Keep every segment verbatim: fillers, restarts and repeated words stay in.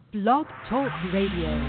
Blog Talk Radio.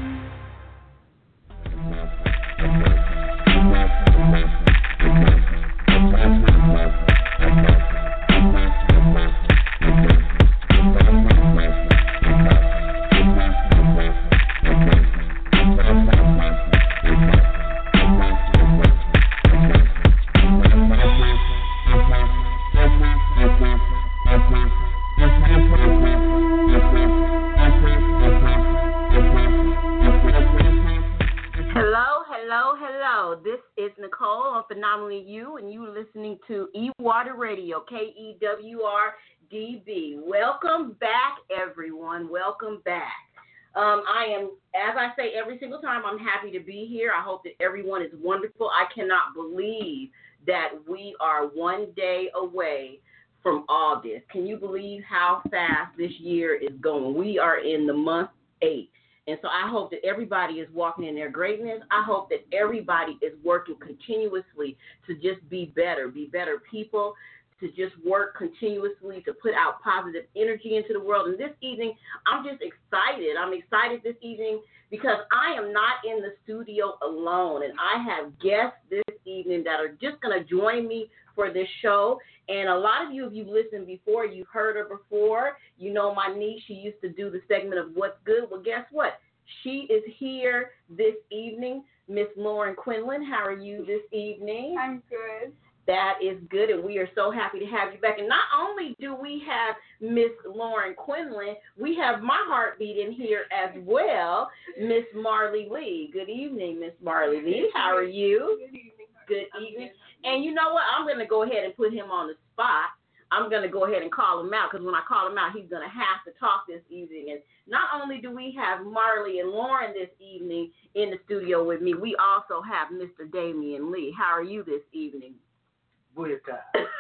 Phenomenally You, and you listening to E-Water Radio, K E W R D B. Welcome back, everyone. Welcome back. Um, I am, as I say every single time, I'm happy to be here. I hope that everyone is wonderful. I cannot believe that we are one day away from August. Can you believe how fast this year is going? We are in the month eight. And so I hope that everybody is walking in their greatness. I hope that everybody is working continuously to just be better, be better people, to just work continuously, to put out positive energy into the world. And this evening, I'm just excited. I'm excited this evening because I am not in the studio alone. And I have guests this evening that are just going to join me for this show. And a lot of you, if you've listened before, you've heard her before. You know my niece. She used to do the segment of What's Good. Well, guess what? She is here this evening. Miss Lauren Quinlan, how are you this evening? I'm good. That is good, and we are so happy to have you back. And not only do we have Miss Lauren Quinlan, we have my heartbeat in here as well, Miss Marley Lee. Good evening, Miss Marley Lee. How are you? Good evening. Good evening. And you know what? I'm going to go ahead and put him on the spot. I'm going to go ahead and call him out because when I call him out, he's going to have to talk this evening. And not only do we have Marley and Lauren this evening in the studio with me, we also have Mister Damian Lee. How are you this evening? Booyaka.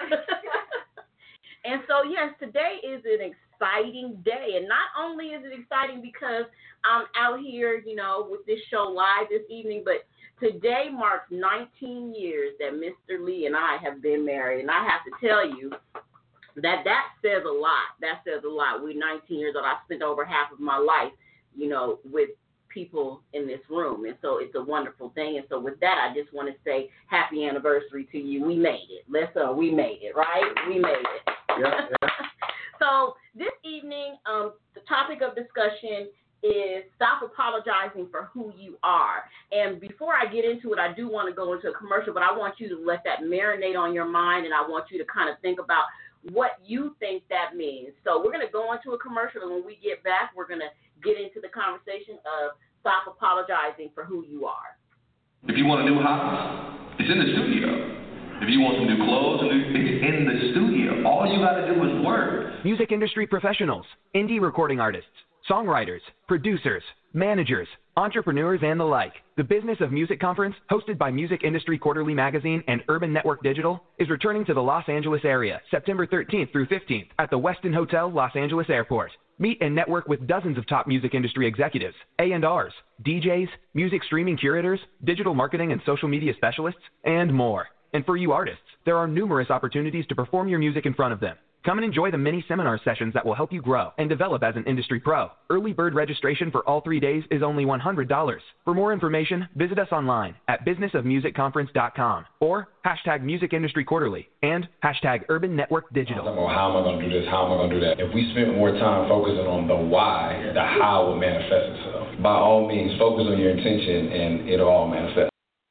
And so, yes, today is an exciting day. And not only is it exciting because I'm out here, you know, with this show live this evening, but today marks nineteen years that Mister Lee and I have been married. And I have to tell you that that says a lot. That says a lot. We're nineteen years old. I spent over half of my life, you know, with people in this room. And so it's a wonderful thing. And so with that, I just want to say happy anniversary to you. We made it. Let's, uh, we made it, right? We made it. Yeah, yeah. So this evening, um, the topic of discussion is stop apologizing for who you are. And before I get into it, I do want to go into a commercial, but I want you to let that marinate on your mind, and I want you to kind of think about what you think that means. So we're going to go into a commercial, and when we get back, we're going to get into the conversation of stop apologizing for who you are. If you want a new house, it's in the studio. If you want some new clothes, it's in the studio. All you got to do is work. Music industry professionals, indie recording artists, songwriters, producers, managers, entrepreneurs, and the like. The Business of Music Conference, hosted by Music Industry Quarterly Magazine and Urban Network Digital, is returning to the Los Angeles area September thirteenth through fifteenth at the Westin Hotel, Los Angeles Airport. Meet and network with dozens of top music industry executives, A and Rs, D Js, music streaming curators, digital marketing and social media specialists, and more. And for you artists, there are numerous opportunities to perform your music in front of them. Come and enjoy the mini seminar sessions that will help you grow and develop as an industry pro. Early bird registration for all three days is only one hundred dollars. For more information, visit us online at business of music conference dot com or hashtag Music Industry Quarterly and hashtag Urban Network Digital. Well, how am I going to do this? How am I going to do that? If we spend more time focusing on the why, the how will manifest itself. By all means, focus on your intention and it'll all manifest.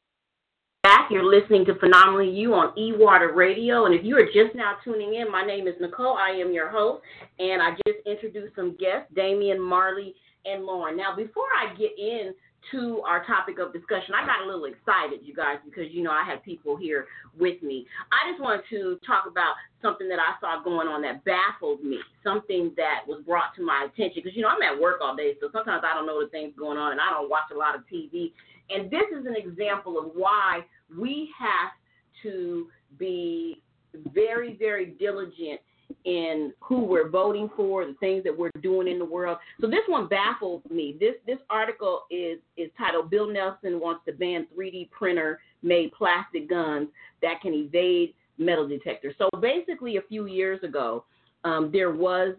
You're listening to Phenomenally You on E-Water Radio, and if you are just now tuning in, my name is Nicole. I am your host, and I just introduced some guests, Damian, Marley, and Lauren. Now, before I get into our topic of discussion, I got a little excited, you guys, because, you know, I had people here with me. I just wanted to talk about something that I saw going on that baffled me, something that was brought to my attention, because, you know, I'm at work all day, so sometimes I don't know the things going on, and I don't watch a lot of T V. And this is an example of why we have to be very, very diligent in who we're voting for, the things that we're doing in the world. So this one baffled me. This this article is, is titled, Bill Nelson Wants to Ban three D Printer-Made Plastic Guns That Can Evade Metal Detectors. So basically a few years ago, um, there was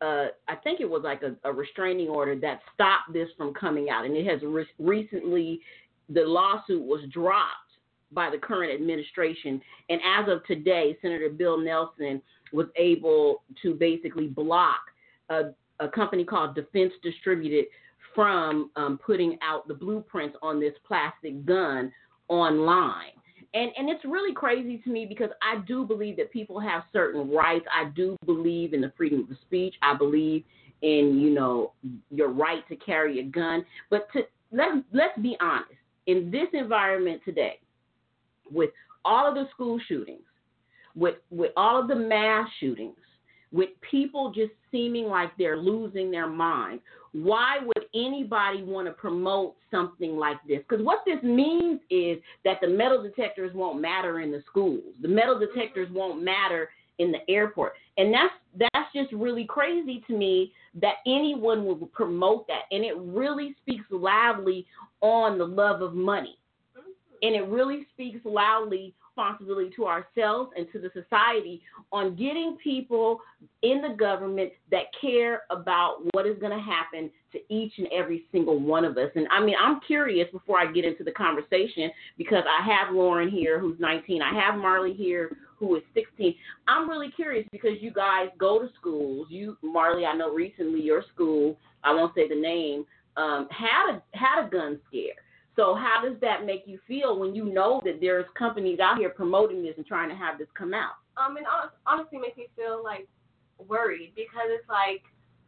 uh, I think it was like a, a restraining order that stopped this from coming out. And it has re- recently, the lawsuit was dropped by the current administration. And as of today, Senator Bill Nelson was able to basically block a, a company called Defense Distributed from um, putting out the blueprints on this plastic gun online. And and it's really crazy to me because I do believe that people have certain rights. I do believe in the freedom of speech. I believe in, you know, your right to carry a gun. But to, let, let's be honest. In this environment today, with all of the school shootings, with with all of the mass shootings, with people just seeming like they're losing their minds, why would anybody want to promote something like this? Because what this means is that the metal detectors won't matter in the schools. The metal detectors won't matter in the airport. And that's that's just really crazy to me that anyone would promote that. And it really speaks loudly on the love of money. And it really speaks loudly responsibility to ourselves and to the society on getting people in the government that care about what is going to happen to each and every single one of us. And I mean, I'm curious before I get into the conversation, because I have Lauren here who's nineteen. I have Marley here who is sixteen. I'm really curious because you guys go to schools. You, Marley, I know recently your school, I won't say the name, um, had a, had a gun scare. So how does that make you feel when you know that there's companies out here promoting this and trying to have this come out? Um, and honestly, makes me feel like worried because it's like,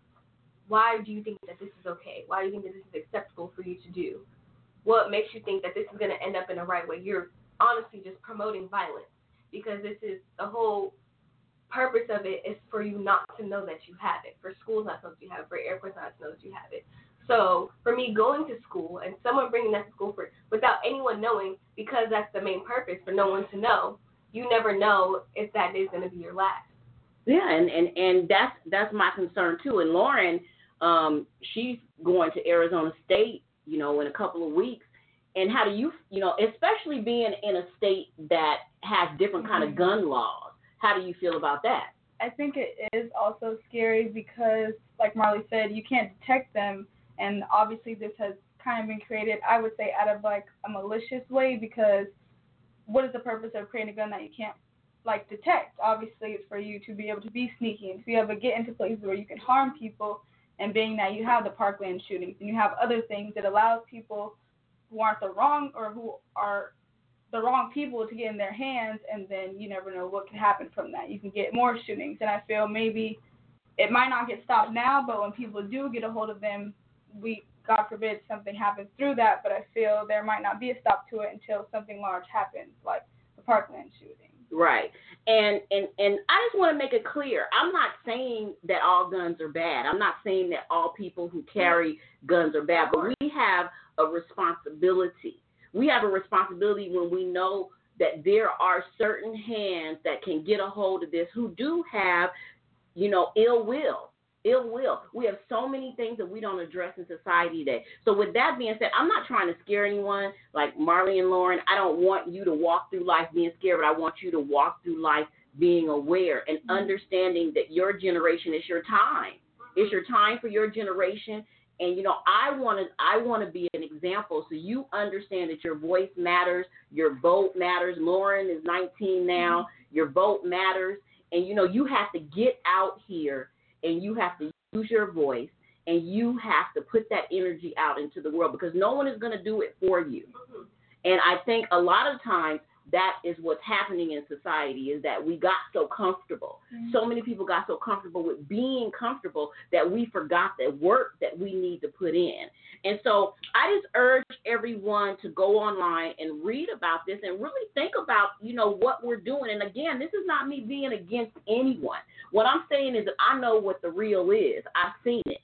why do you think that this is okay? Why do you think that this is acceptable for you to do? What makes you think that this is going to end up in the right way? You're honestly just promoting violence because this is the whole purpose of it is for you not to know that you have it, for schools not to know that you have it, for airports not to know that you have it. So for me going to school and someone bringing that to school for without anyone knowing, because that's the main purpose, for no one to know, you never know if that is going to be your last. Yeah, and, and, and that's that's my concern too. And Lauren, um, she's going to Arizona State, you know, in a couple of weeks. And how do you, you know, especially being in a state that has different kind of gun laws, how do you feel about that? I think it is also scary because, like Marley said, you can't detect them. And obviously this has kind of been created, I would say, out of like a malicious way because what is the purpose of creating a gun that you can't like detect? Obviously it's for you to be able to be sneaky and to be able to get into places where you can harm people, and being that you have the Parkland shootings and you have other things that allows people who aren't the wrong or who are the wrong people to get in their hands, and then you never know what can happen from that. You can get more shootings, and I feel maybe it might not get stopped now, but when people do get a hold of them, we, God forbid, something happens through that, but I feel there might not be a stop to it until something large happens, like the Parkland shooting. Right. And, and, and I just want to make it clear, I'm not saying that all guns are bad. I'm not saying that all people who carry guns are bad, but we have a responsibility. We have a responsibility when we know that there are certain hands that can get a hold of this who do have, you know, ill will. Ill will. We have so many things that we don't address in society today. So with that being said, I'm not trying to scare anyone like Marley and Lauren. I don't want you to walk through life being scared, but I want you to walk through life being aware and understanding that your generation is your time. It's your time for your generation. And, you know, I want to I want to be an example so you understand that your voice matters, your vote matters. Lauren is nineteen now. Your vote matters. And, you know, you have to get out here and you have to use your voice, and you have to put that energy out into the world because no one is going to do it for you. Mm-hmm. And I think a lot of times that is what's happening in society is that we got so comfortable. Mm-hmm. So many people got so comfortable with being comfortable that we forgot the work that we need to put in. And so I just urge everyone to go online and read about this and really think about, you know, what we're doing. And again, this is not me being against anyone. What I'm saying is that I know what the real is. I've seen it.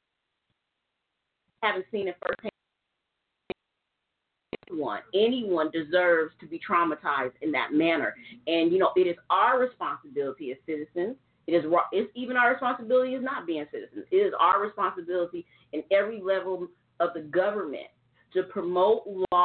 I haven't seen it firsthand. Anyone, anyone deserves to be traumatized in that manner. And, you know, it is our responsibility as citizens. It is it's even our responsibility as not being citizens. It is our responsibility in every level of the government to promote law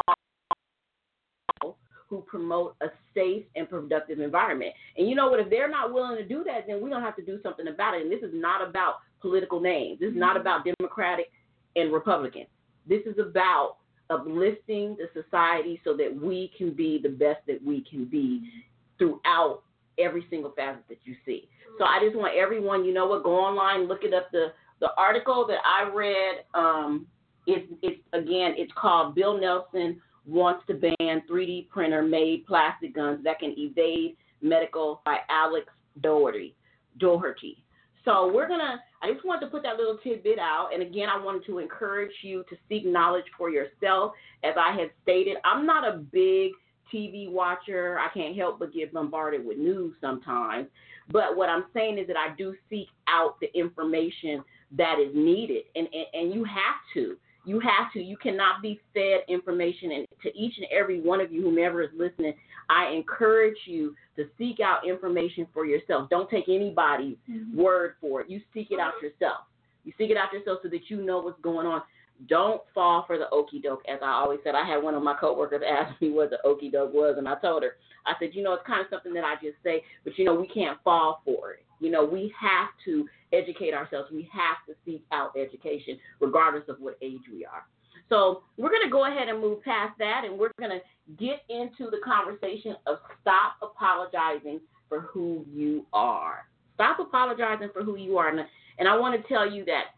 who promote a safe and productive environment. And you know what? If they're not willing to do that, then we don't have to do something about it. And this is not about political names. This is not about Democratic and Republican. This is about uplifting the society so that we can be the best that we can be throughout every single facet that you see. So I just want everyone, you know what, go online, look it up. The, the article that I read, um, it's, it's, again, it's called Bill Nelson Wants to Ban three D Printer Made Plastic Guns That Can Evade Medical by Alex Doherty. Doherty. So we're going to, I just wanted to put that little tidbit out. And again, I wanted to encourage you to seek knowledge for yourself. As I had stated, I'm not a big T V watcher. I can't help but get bombarded with news sometimes. But what I'm saying is that I do seek out the information that is needed. And, and, and you have to. You have to. You cannot be fed information. And to each and every one of you, whomever is listening, I encourage you to seek out information for yourself. Don't take anybody's mm-hmm. word for it. You seek it out yourself. You seek it out yourself so that you know what's going on. Don't fall for the okie doke. As I always said, I had one of my coworkers ask me what the okie doke was, and I told her, I said, you know, it's kind of something that I just say, but, you know, we can't fall for it. You know, we have to educate ourselves. We have to seek out education, regardless of what age we are. So we're going to go ahead and move past that, and we're going to get into the conversation of stop apologizing for who you are. Stop apologizing for who you are. And, and I want to tell you that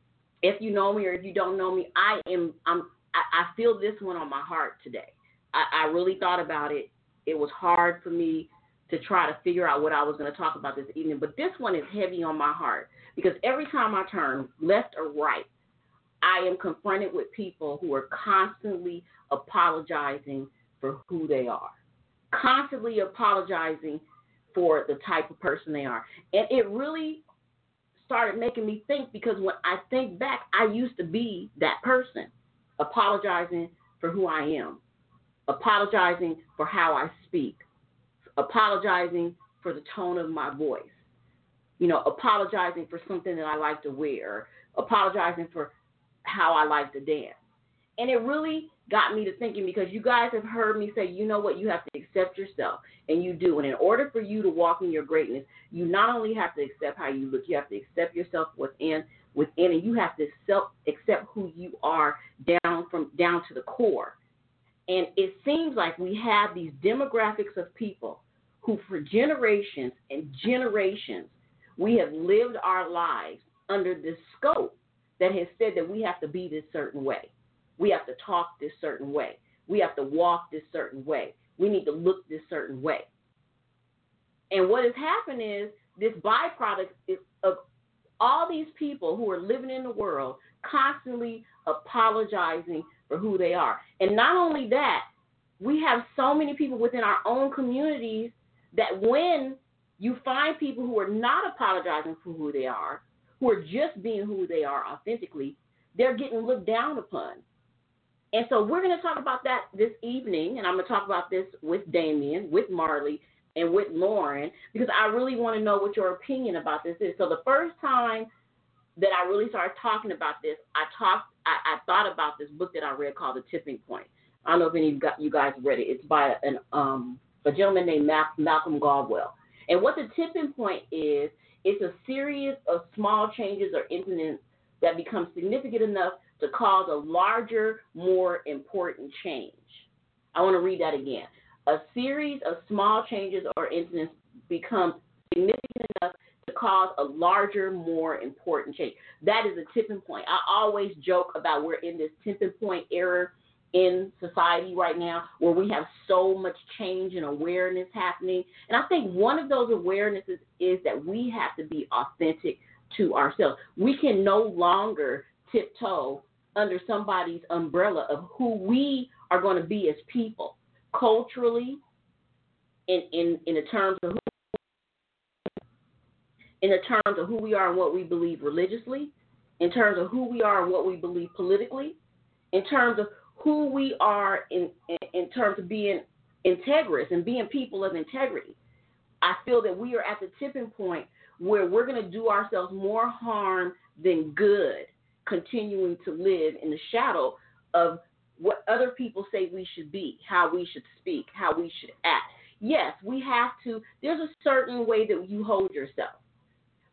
if you know me or if you don't know me, I am I'm I, I feel this one on my heart today. I, I really thought about it. It was hard for me to try to figure out what I was going to talk about this evening, but this one is heavy on my heart because every time I turn left or right, I am confronted with people who are constantly apologizing for who they are, constantly apologizing for the type of person they are. And it really started making me think because when I think back, I used to be that person, apologizing for who I am, apologizing for how I speak, apologizing for the tone of my voice, you know, apologizing for something that I like to wear, apologizing for how I like to dance. And it really got me to thinking because you guys have heard me say, you know what, you have to accept yourself, and you do. And in order for you to walk in your greatness, you not only have to accept how you look, you have to accept yourself within, within, and you have to self accept who you are down from down to the core. And it seems like we have these demographics of people who for generations and generations, we have lived our lives under this scope that has said that we have to be this certain way. We have to talk this certain way. We have to walk this certain way. We need to look this certain way. And what has happened is this byproduct is of all these people who are living in the world constantly apologizing for who they are. And not only that, we have so many people within our own communities that when you find people who are not apologizing for who they are, who are just being who they are authentically, they're getting looked down upon. And so we're going to talk about that this evening, and I'm going to talk about this with Damien, with Marley, and with Lauren, because I really want to know what your opinion about this is. So the first time that I really started talking about this, I talked, I, I thought about this book that I read called The Tipping Point. I don't know if any of you guys read it. It's by an, um, a gentleman named Malcolm Gladwell. And what the tipping point is, it's a series of small changes or incidents that become significant enough to cause a larger, more important change. I want to read that again. A series of small changes or incidents become significant enough to cause a larger, more important change. That is a tipping point. I always joke about we're in this tipping point era in society right now where we have so much change and awareness happening. And I think one of those awarenesses is that we have to be authentic to ourselves. We can no longer tiptoe under somebody's umbrella of who we are going to be as people, culturally, in, in, in the terms of who in the terms of who we are and what we believe religiously, in terms of who we are and what we believe politically, in terms of who we are in, in, in terms of being integrous and being people of integrity. I feel that we are at the tipping point where we're going to do ourselves more harm than good, continuing to live in the shadow of what other people say we should be, how we should speak, how we should act. Yes, we have to, there's a certain way that you hold yourself.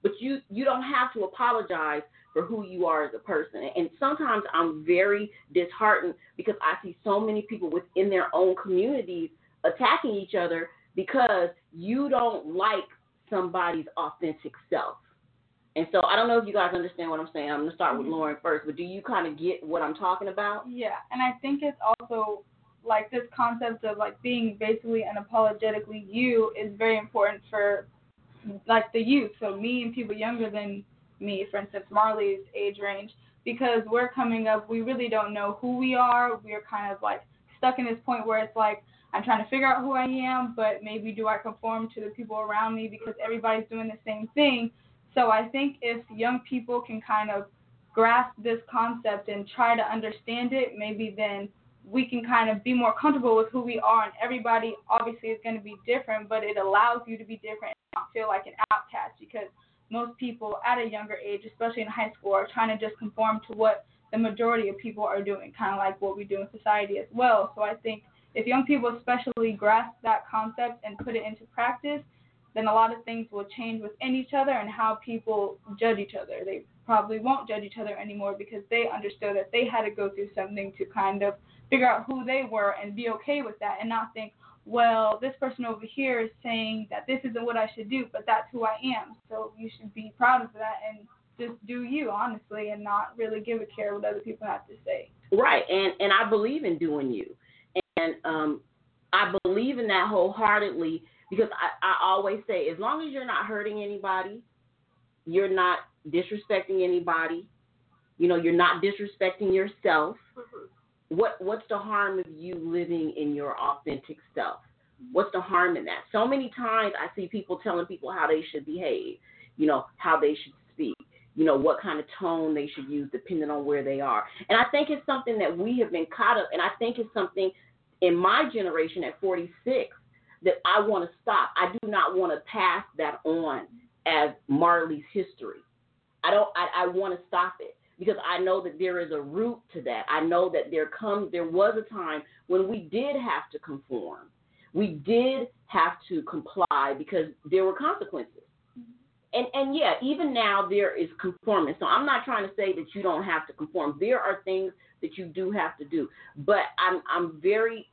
but you, you don't have to apologize for who you are as a person. And sometimes I'm very disheartened because I see so many people within their own communities attacking each other because you don't like somebody's authentic self. And so I don't know if you guys understand what I'm saying. I'm going to start with Lauren first, but do you kind of get what I'm talking about? Yeah, and I think it's also like this concept of like being basically unapologetically you is very important for like the youth. So me and people younger than me, for instance, Marley's age range, because we're coming up, we really don't know who we are. We're kind of like stuck in this point where it's like, I'm trying to figure out who I am, but maybe do I conform to the people around me because everybody's doing the same thing. So I think if young people can kind of grasp this concept and try to understand it, maybe then we can kind of be more comfortable with who we are. And everybody obviously is going to be different, but it allows you to be different and not feel like an outcast, because most people at a younger age, especially in high school, are trying to just conform to what the majority of people are doing, kind of like what we do in society as well. So I think if young people especially grasp that concept and put it into practice, then a lot of things will change within each other and how people judge each other. They probably won't judge each other anymore because they understood that they had to go through something to kind of figure out who they were and be okay with that and not think, well, this person over here is saying that this isn't what I should do, but that's who I am. So you should be proud of that and just do you, honestly, and not really give a care what other people have to say. Right, and, and I believe in doing you. And um, I believe in that wholeheartedly because I, I always say, as long as you're not hurting anybody, you're not disrespecting anybody, you know, you're not disrespecting yourself, mm-hmm. what what's the harm of you living in your authentic self? What's the harm in that? So many times I see people telling people how they should behave, you know, how they should speak, you know, what kind of tone they should use depending on where they are. And I think it's something that we have been caught up, and I think it's something in my generation at forty-six that I want to stop. I do not want to pass that on as Marley's history. I don't. I, I want to stop it because I know that there is a root to that. I know that there comes. There was a time when we did have to conform. We did have to comply because there were consequences. And and yeah, even now there is conformance. So I'm not trying to say that you don't have to conform. There are things that you do have to do. But I'm I'm very.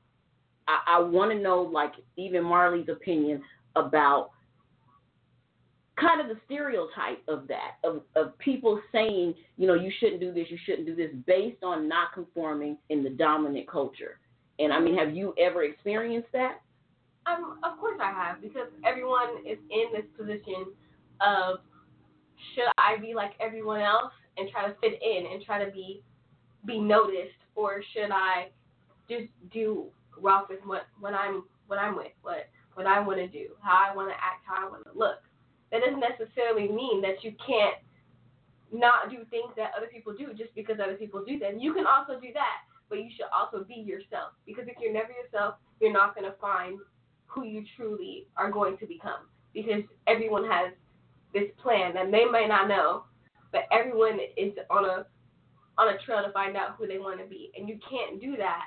I, I want to know, like, even Marley's opinion about kind of the stereotype of that, of, of people saying, you know, you shouldn't do this, you shouldn't do this, based on not conforming in the dominant culture. And, I mean, have you ever experienced that? Um, of course I have, because everyone is in this position of, should I be like everyone else and try to fit in and try to be be noticed, or should I just do Ralph is what what I'm what I'm with, what what I want to do, how I want to act, how I want to look. That doesn't necessarily mean that you can't not do things that other people do just because other people do them. You can also do that, but you should also be yourself, because if you're never yourself, you're not going to find who you truly are going to become, because everyone has this plan that they may not know, but everyone is on a on a trail to find out who they want to be, and you can't do that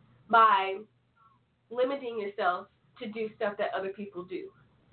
by limiting yourself to do stuff that other people do.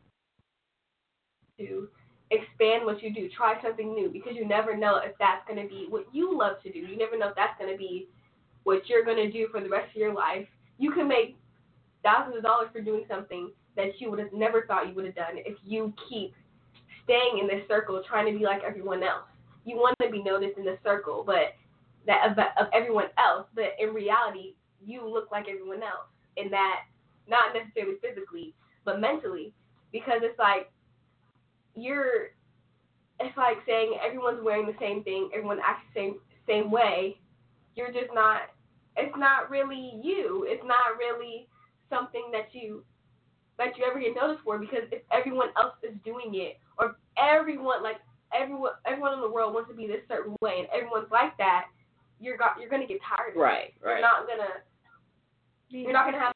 To expand what you do, try something new, because you never know if that's going to be what you love to do. You never know if that's going to be what you're going to do for the rest of your life. You can make thousands of dollars for doing something that you would have never thought you would have done if you keep staying in this circle trying to be like everyone else. You want to be noticed in the circle, but that of, of everyone else, but in reality, you look like everyone else, in that, not necessarily physically, but mentally, because it's like, you're, it's like saying everyone's wearing the same thing, everyone acts the same, same way, you're just not, it's not really you, it's not really something that you, that you ever get noticed for, because if everyone else is doing it, or everyone, like, everyone, everyone in the world wants to be this certain way, and everyone's like that, you're got, you're gonna get tired of it. Right, right. You're not gonna, you're not gonna have.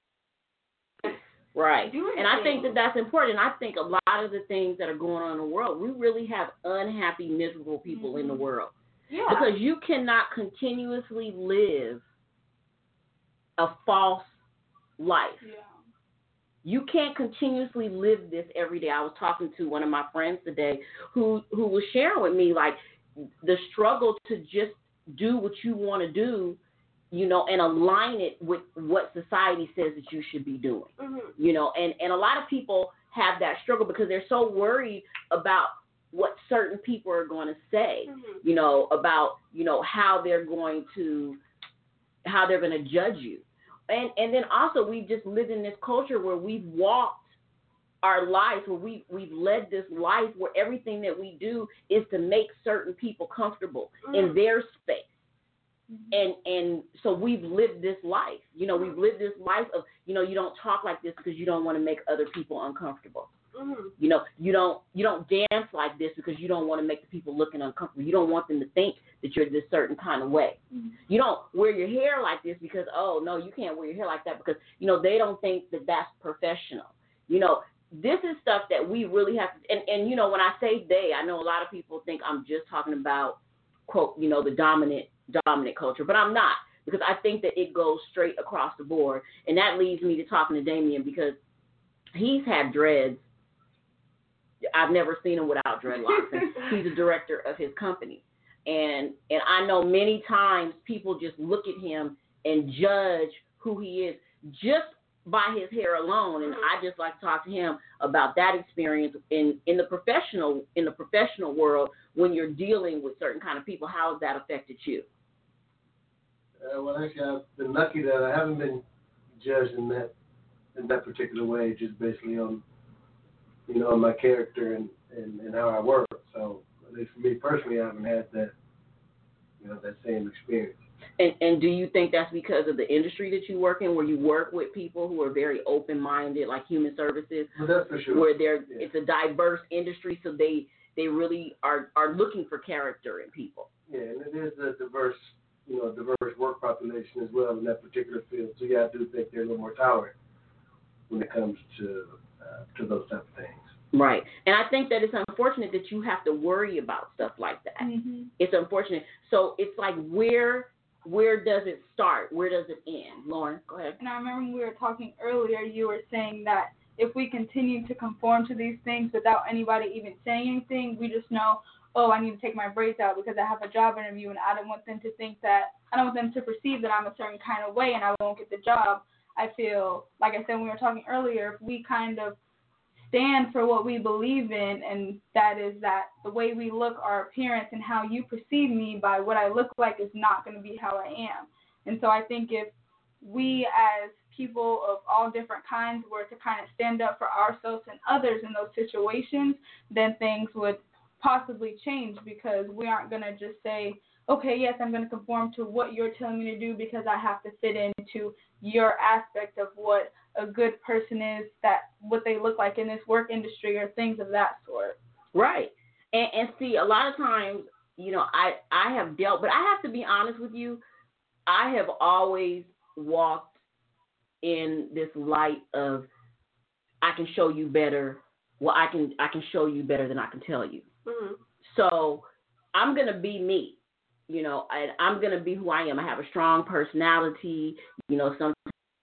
Right. And I think that that's important. I think a lot of the things that are going on in the world, we really have unhappy, miserable people mm-hmm. in the world. Yeah. Because you cannot continuously live a false life. Yeah. You can't continuously live this every day. I was talking to one of my friends today who, who was sharing with me, like, the struggle to just do what you want to do, you know, and align it with what society says that you should be doing, mm-hmm. you know, and, and a lot of people have that struggle because they're so worried about what certain people are going to say, mm-hmm. you know, about, you know, how they're going to, how they're going to judge you. And and then also we just live in this culture where we've walked our lives, where we, we've led this life where everything that we do is to make certain people comfortable mm-hmm. in their space. Mm-hmm. And and so we've lived this life. You know, we've lived this life of, you know, you don't talk like this because you don't want to make other people uncomfortable. Mm-hmm. You know, you don't you don't dance like this because you don't want to make the people looking uncomfortable. You don't want them to think that you're this certain kind of way. Mm-hmm. You don't wear your hair like this because, oh, no, you can't wear your hair like that because, you know, they don't think that that's professional. You know, this is stuff that we really have to, and, and, you know, when I say they, I know a lot of people think I'm just talking about, quote, you know, the dominant, dominant culture, but I'm not, because I think that it goes straight across the board. And that leads me to talking to Damien because he's had dreads. I've never seen him without dreadlocks. And he's a director of his company. And and I know many times people just look at him and judge who he is just by his hair alone. And I just like to talk to him about that experience in, in the professional in the professional world when you're dealing with certain kind of people. How has that affected you? Uh, well, actually, I've been lucky that I haven't been judged in that in that particular way, just basically on, you know, my character and, and, and how I work. So at least for me personally, I haven't had that, you know, that same experience. And and do you think that's because of the industry that you work in, where you work with people who are very open-minded, like human services? Well, that's for sure. Where they're yeah. it's a diverse industry, so they they really are, are looking for character in people. Yeah, and it is a diverse, you know, diverse work population as well in that particular field. So yeah, I do think they're a little more tolerant when it comes to uh, to those type of things. Right. And I think that it's unfortunate that you have to worry about stuff like that. Mm-hmm. It's unfortunate. So it's like, where where does it start? Where does it end? Lauren, go ahead. And I remember when we were talking earlier, you were saying that if we continue to conform to these things without anybody even saying anything, we just know, oh, I need to take my braids out because I have a job interview, and I don't want them to think that, I don't want them to perceive that I'm a certain kind of way and I won't get the job. I feel, like I said when we were talking earlier, if we kind of stand for what we believe in, and that is that the way we look, our appearance, and how you perceive me by what I look like is not going to be how I am. And so I think if we as people of all different kinds were to kind of stand up for ourselves and others in those situations, then things would possibly change, because we aren't going to just say, okay, yes, I'm going to conform to what you're telling me to do because I have to fit into your aspect of what a good person is, that what they look like in this work industry, or things of that sort. Right. And, and see, a lot of times, you know, I, I have dealt, but I have to be honest with you, I have always walked in this light of, I can show you better. Well, I can I can show you better than I can tell you. Mm-hmm. So I'm going to be me. You know, I, I'm going to be who I am. I have a strong personality, you know, sometimes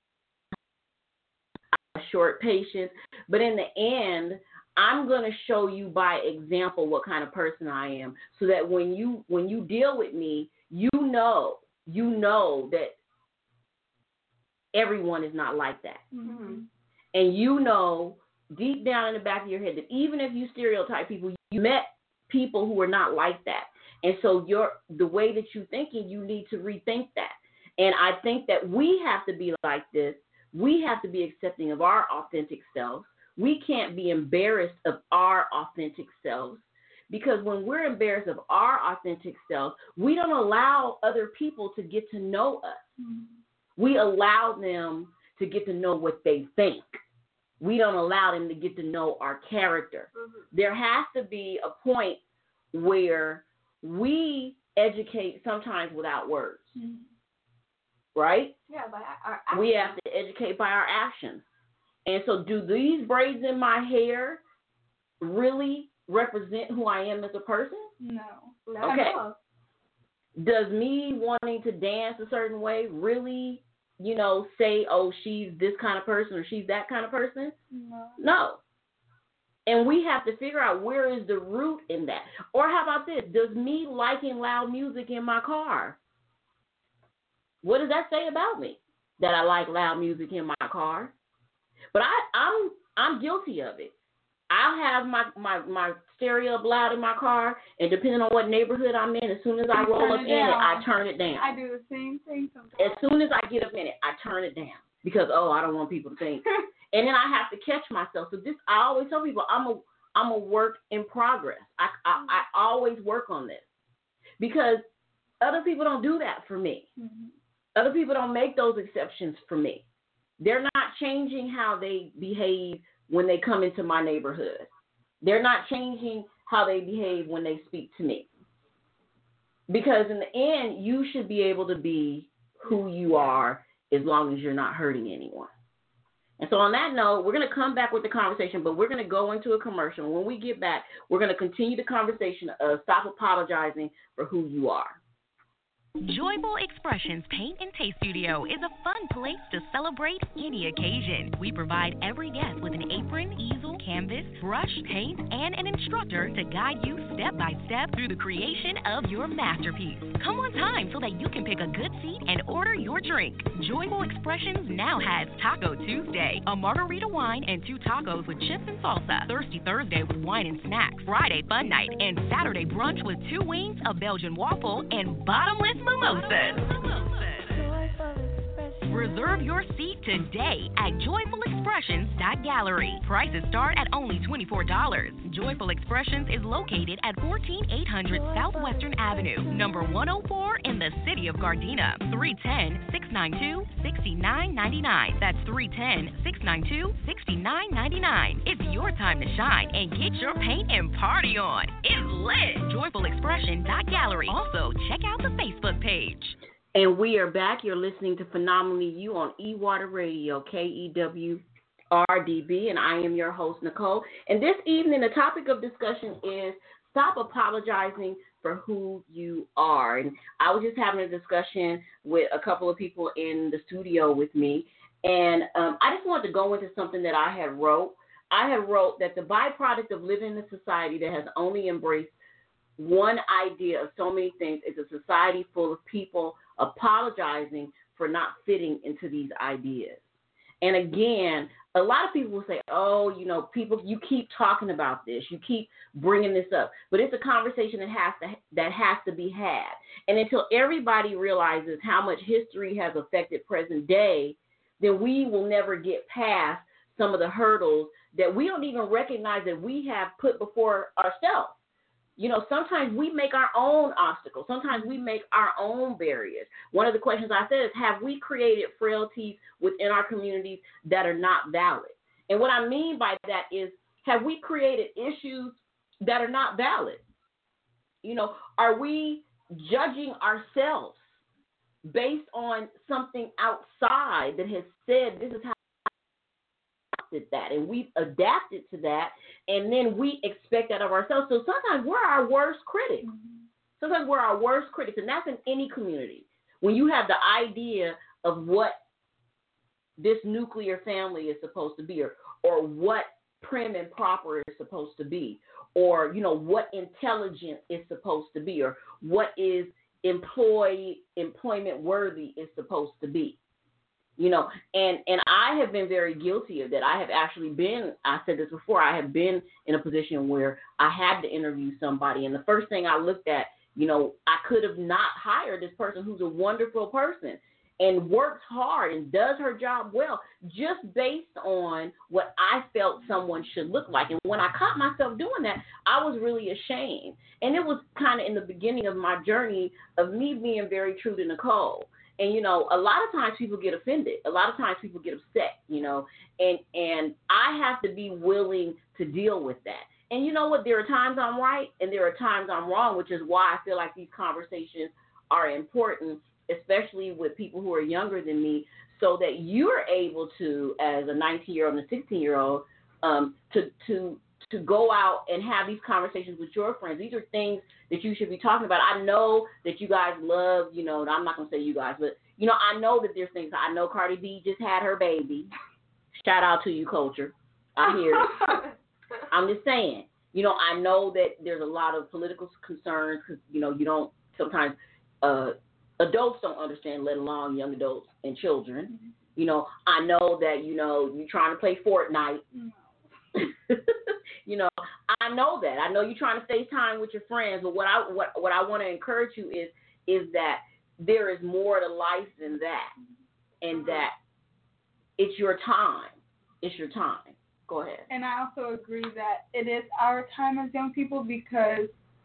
short patience, but in the end, I'm going to show you by example what kind of person I am, so that when you when you deal with me, you know, you know that everyone is not like that. Mm-hmm. And you know deep down in the back of your head that even if you stereotype people, you met people who are not like that. And so your the way that you're thinking, you need to rethink that. And I think that we have to be like this. We have to be accepting of our authentic selves. We can't be embarrassed of our authentic selves, because when we're embarrassed of our authentic selves, we don't allow other people to get to know us. Mm-hmm. We allow them to get to know what they think. We don't allow them to get to know our character. Mm-hmm. There has to be a point where we educate sometimes without words. Mm-hmm. Right? Yeah, by our actions. We have to educate by our actions. And so do these braids in my hair really represent who I am as a person? No. Okay. Does me wanting to dance a certain way really you know, say, oh, she's this kind of person or she's that kind of person. No. No. And we have to figure out where is the root in that. Or how about this? Does me liking loud music in my car, what does that say about me? That I like loud music in my car? But I, I'm I'm guilty of it. I'll have my, my, my stereo up loud in my car, and depending on what neighborhood I'm in, as soon as I You roll turn up it in it, down. I turn it down. I do the same thing sometimes. As soon as I get up in it, I turn it down because, oh, I don't want people to think. And then I have to catch myself. So this, I always tell people, I'm a I'm a work in progress. I, I, I always work on this because other people don't do that for me. Mm-hmm. Other people don't make those exceptions for me. They're not changing how they behave when they come into my neighborhood. They're not changing how they behave when they speak to me. Because in the end, you should be able to be who you are as long as you're not hurting anyone. And so on that note, we're going to come back with the conversation, but we're going to go into a commercial. When we get back, we're going to continue the conversation of stop apologizing for who you are. Joyful Expressions Paint and Taste Studio is a fun place to celebrate any occasion. We provide every guest with an apron, easel, canvas, brush, paint, and an instructor to guide you step by step through the creation of your masterpiece. Come on time so that you can pick a good seat and order your drink. Joyful Expressions now has Taco Tuesday, a margarita wine and two tacos with chips and salsa. Thirsty Thursday with wine and snacks. Friday fun night and Saturday brunch with two wings, a Belgian waffle, and bottomless mimosas. Reserve your seat today at joyful expressions dot gallery. Prices start at only twenty-four dollars. Joyful Expressions is located at fourteen eight hundred Southwestern Avenue, number one oh four in the city of Gardena. three one zero, six nine two, six nine nine nine. That's three one zero, six nine two, six nine nine nine. It's your time to shine and get your paint and party on. It's lit. joyful expression dot gallery. Also, check out the Facebook page. And we are back. You're listening to Phenomenally You on eWater Radio, K E W R D B, and I am your host, Nicole. And this evening, the topic of discussion is stop apologizing for who you are. And I was just having a discussion with a couple of people in the studio with me, and um, I just wanted to go into something that I had wrote. I had wrote that the byproduct of living in a society that has only embraced one idea of so many things is a society full of people apologizing for not fitting into these ideas. And again, a lot of people will say, oh, you know, people, you keep talking about this, you keep bringing this up, but it's a conversation that has to that has to be had. And until everybody realizes how much history has affected present day, then we will never get past some of the hurdles that we don't even recognize that we have put before ourselves. You know, sometimes we make our own obstacles. Sometimes we make our own barriers. One of the questions I said is, have we created frailties within our communities that are not valid? And what I mean by that is, have we created issues that are not valid? You know, are we judging ourselves based on something outside that has said this is how that, and we've adapted to that, and then we expect that of ourselves. So sometimes we're our worst critics. Sometimes we're our worst critics, and that's in any community. When you have the idea of what this nuclear family is supposed to be, or, or what prim and proper is supposed to be, or, you know, what intelligent is supposed to be, or what is employee employment worthy is supposed to be. You know, and, and I have been very guilty of that. I have actually been, I said this before, I have been in a position where I had to interview somebody. And the first thing I looked at, you know, I could have not hired this person who's a wonderful person and works hard and does her job well, just based on what I felt someone should look like. And when I caught myself doing that, I was really ashamed. And it was kind of in the beginning of my journey of me being very true to Nicole. And, you know, a lot of times people get offended. A lot of times people get upset, you know, and and I have to be willing to deal with that. And you know what? There are times I'm right and there are times I'm wrong, which is why I feel like these conversations are important, especially with people who are younger than me, so that you're able to, as a nineteen-year-old and a sixteen-year-old, um, to, to, to go out and have these conversations with your friends. These are things that you should be talking about. I know that you guys love, you know, I'm not going to say you guys, but, you know, I know that there's things. I know Cardi B just had her baby. Shout out to you, Culture. I hear it. I'm just saying, you know, I know that there's a lot of political concerns because, you know, you don't sometimes uh, adults don't understand, let alone young adults and children. Mm-hmm. You know, I know that, you know, you're trying to play Fortnite. Mm-hmm. You know, I know that. I know you're trying to FaceTime with your friends, but what I what what I want to encourage you is is that there is more to life than that, and that it's your time. It's your time. Go ahead. And I also agree that it is our time as young people because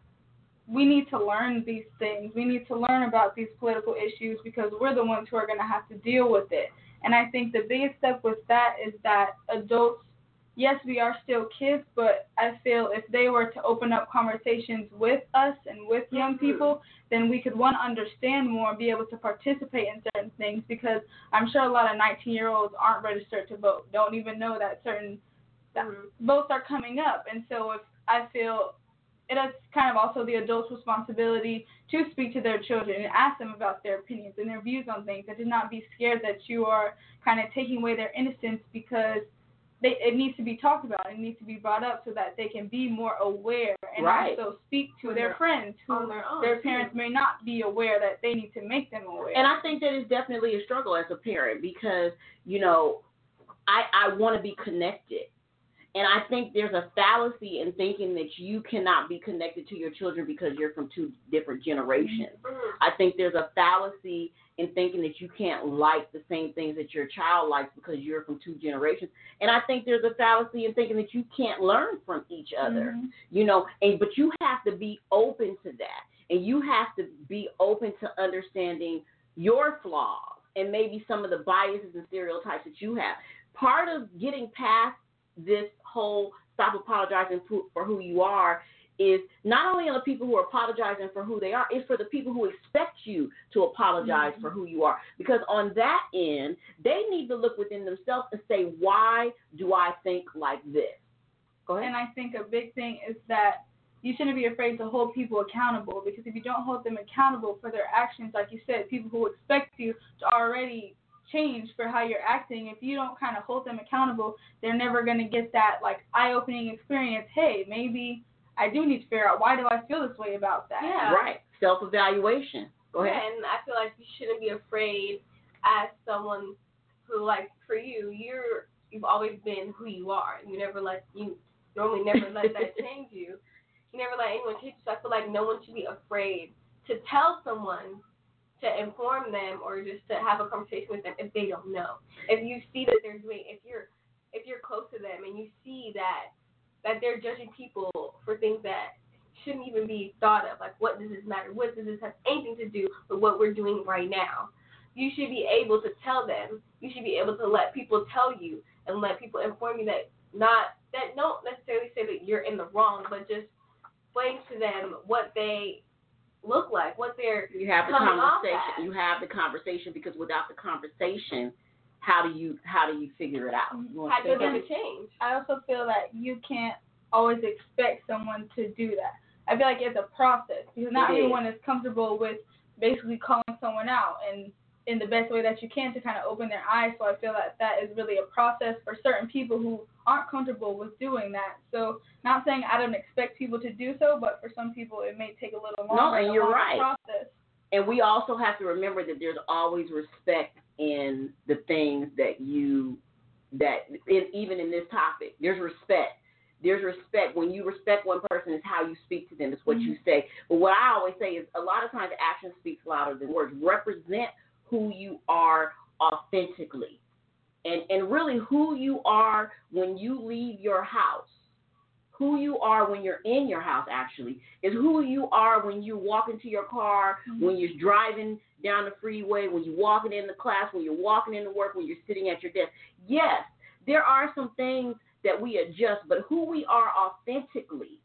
we need to learn these things. We need to learn about these political issues because we're the ones who are going to have to deal with it. And I think the biggest step with that is that adults, yes, we are still kids, but I feel if they were to open up conversations with us and with young people, then we could, one, understand more, be able to participate in certain things because I'm sure a lot of nineteen-year-olds aren't registered to vote, don't even know that certain that votes are coming up. And so if I feel it is kind of also the adult's responsibility to speak to their children and ask them about their opinions and their views on things and to not be scared that you are kind of taking away their innocence because They, it needs to be talked about. It needs to be brought up so that they can be more aware and right. also speak to their friends who their, own, their parents too. may not be aware that they need to make them aware. And I think that is definitely a struggle as a parent because, you know, I, I want to be connected. And I think there's a fallacy in thinking that you cannot be connected to your children because you're from two different generations. Mm-hmm. I think there's a fallacy in thinking that you can't like the same things that your child likes because you're from two generations. And I think there's a fallacy in thinking that you can't learn from each other, mm-hmm. you know, and but you have to be open to that. And you have to be open to understanding your flaws and maybe some of the biases and stereotypes that you have. Part of getting past this whole stop apologizing for who you are is not only on the people who are apologizing for who they are, it's for the people who expect you to apologize mm-hmm. for who you are. Because on that end, they need to look within themselves and say, why do I think like this? Go ahead. And I think a big thing is that you shouldn't be afraid to hold people accountable because if you don't hold them accountable for their actions, like you said, people who expect you to already change for how you're acting, if you don't kind of hold them accountable, they're never going to get that like eye-opening experience. Hey, maybe I do need to figure out why do I feel this way about that. Yeah. Right. Self-evaluation. Go ahead. And I feel like you shouldn't be afraid as someone who, like, for you, you're you've always been who you are. You never let you normally never let that change you. You never let anyone change you. So I feel like no one should be afraid to tell someone, to inform them, or just to have a conversation with them if they don't know. If you see that they're doing, if you're if you're close to them and you see that that they're judging people for things that shouldn't even be thought of, like what does this matter? What does this have anything to do with what we're doing right now? You should be able to tell them. You should be able to let people tell you and let people inform you that not that don't necessarily say that you're in the wrong, but just explain to them what they look like, what they're you have the coming conversation. off at. You have the conversation because without the conversation, how do you how do you figure it out? You How do you make a change? I also feel that you can't always expect someone to do that. I feel like it's a process because not It everyone is. is comfortable with basically calling someone out and in the best way that you can to kind of open their eyes. So I feel that that is really a process for certain people who aren't comfortable with doing that. So not saying I don't expect people to do so, but for some people it may take a little longer. No, and you're right. Process. And we also have to remember that there's always respect in the things that you, that in, even in this topic, there's respect. There's respect. When you respect one person, it's how you speak to them. It's what mm-hmm. you say. But what I always say is a lot of times action speaks louder than words. Represent who you are authentically. And and really who you are when you leave your house. Who you are when you're in your house, actually, is who you are when you walk into your car, mm-hmm. when you're driving down the freeway, when you're walking into class, when you're walking into work, when you're sitting at your desk. Yes, there are some things that we adjust, but who we are authentically,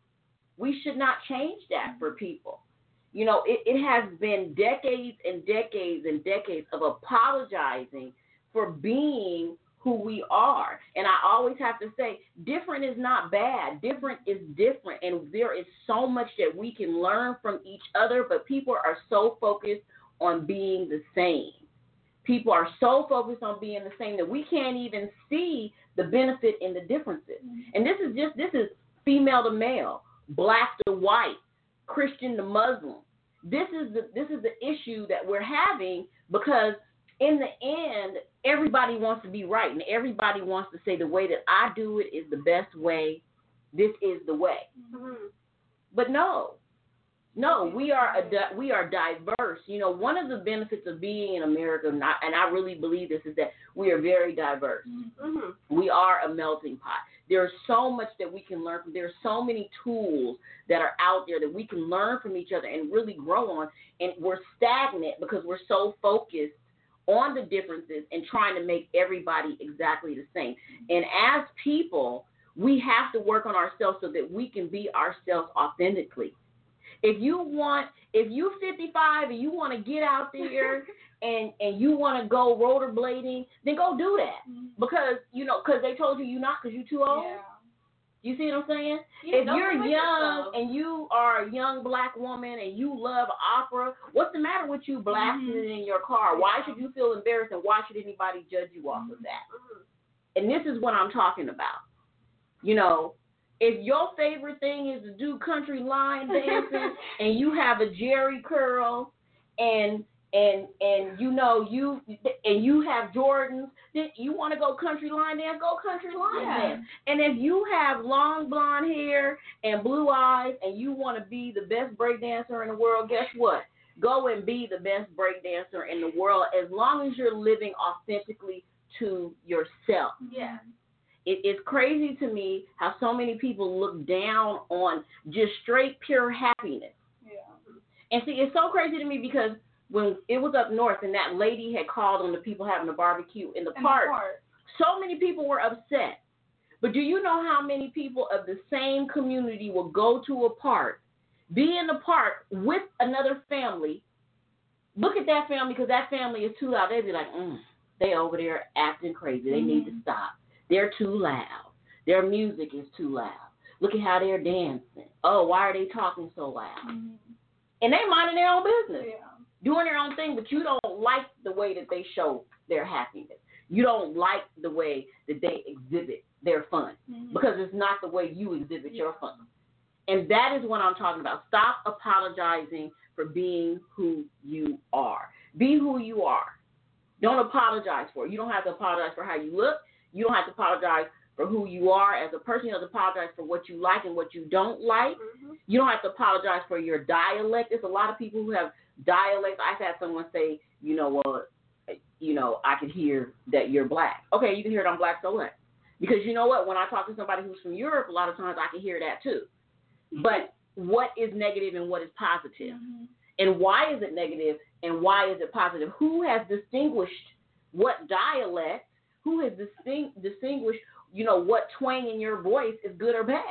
we should not change that for people. You know, it, it has been decades and decades and decades of apologizing for being who we are. And I always have to say, different is not bad. Different is different. And there is so much that we can learn from each other, but people are so focused on being the same. People are so focused on being the same that we can't even see the benefit in the differences. And this is just, this is female to male, black to white, Christian to Muslim. This is the, this is the issue that we're having, because in the end, everybody wants to be right, and everybody wants to say the way that I do it is the best way. This is the way. Mm-hmm. But no, no, we are a, we are diverse. You know, one of the benefits of being in America, and I, and I really believe this, is that we are very diverse. Mm-hmm. We are a melting pot. There's so much that we can learn from. There's so many tools that are out there that we can learn from each other and really grow on. And we're stagnant because we're so focused on the differences and trying to make everybody exactly the same. And as people, we have to work on ourselves so that we can be ourselves authentically. If you want, if you're fifty-five and you want to get out there and, and you want to go rollerblading, then go do that. Mm-hmm. Because, you know, because they told you you're not because you're too old. Yeah. You see what I'm saying? Yeah, if you're young and you are a young black woman and you love opera, what's the matter with you blasting mm-hmm. it in your car? Yeah. Why should you feel embarrassed, and why should anybody judge you off mm-hmm. of that? Mm-hmm. And this is what I'm talking about. You know, if your favorite thing is to do country line dancing and you have a jerry curl and and and you know you and you have Jordans, then you want to go country line dance, go country line yeah. dance. And if you have long blonde hair and blue eyes and you want to be the best break dancer in the world, guess what? Go and be the best break dancer in the world, as long as you're living authentically to yourself. Yeah. It, it's crazy to me how so many people look down on just straight pure happiness. Yeah. And see, it's so crazy to me because when it was up north and that lady had called on the people having a barbecue in the, in park, the park, so many people were upset. But do you know how many people of the same community will go to a park, be in the park with another family, look at that family because that family is too loud. They'd be like, mm, they over there acting crazy. They mm-hmm. need to stop. They're too loud. Their music is too loud. Look at how they're dancing. Oh, why are they talking so loud? Mm-hmm. And they minding their own business. Yeah. Doing their own thing, but you don't like the way that they show their happiness. You don't like the way that they exhibit their fun mm-hmm. because it's not the way you exhibit yeah. your fun. And that is what I'm talking about. Stop apologizing for being who you are. Be who you are. Don't apologize for it. You don't have to apologize for how you look. You don't have to apologize for who you are as a person. You don't have to apologize for what you like and what you don't like. Mm-hmm. You don't have to apologize for your dialect. There's a lot of people who have dialects. I've had someone say, you know, well, you know, I can hear that you're black. Okay, you can hear it on black, so what? Because you know what? When I talk to somebody who's from Europe, a lot of times I can hear that too. But what is negative and what is positive? Mm-hmm. And why is it negative and why is it positive? Who has distinguished what dialect? Who has distinct, distinguished, you know, what twang in your voice is good or bad?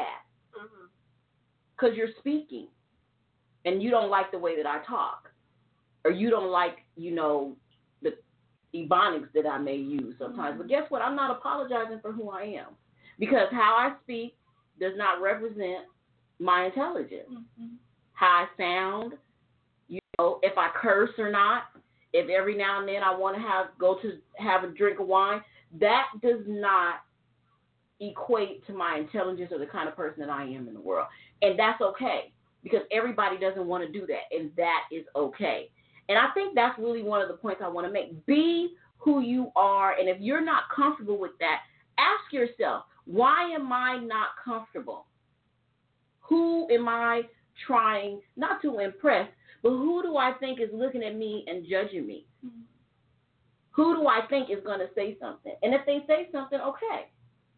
Because mm-hmm. you're speaking and you don't like the way that I talk. Or you don't like, you know, the ebonics that I may use sometimes. Mm-hmm. But guess what? I'm not apologizing for who I am. Because how I speak does not represent my intelligence. Mm-hmm. How I sound, you know, if I curse or not, if every now and then I want to have go to have a drink of wine, that does not equate to my intelligence or the kind of person that I am in the world. And that's okay. Because everybody doesn't want to do that. And that is okay. And I think that's really one of the points I want to make. Be who you are. And if you're not comfortable with that, ask yourself, why am I not comfortable? Who am I trying not to impress, but who do I think is looking at me and judging me? Mm-hmm. Who do I think is going to say something? And if they say something, okay.